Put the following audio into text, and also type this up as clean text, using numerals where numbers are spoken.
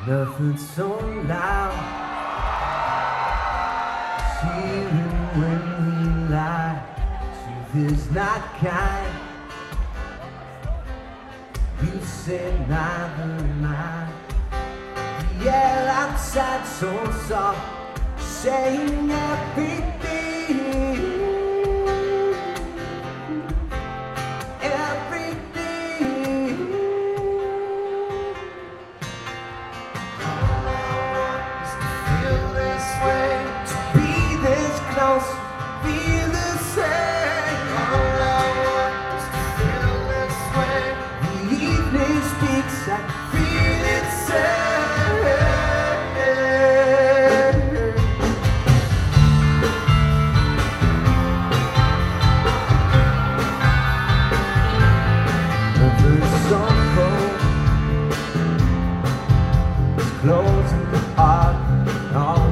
Nothing so loud, even when we lie. Truth is not kind. You said neither am I. The air outside so soft, saying everything, everything. All I want is to feel this way, to be this close, feel the same. All I want is to feel this way. The evening speaks, I feel it say. So cold, it's closing the heart.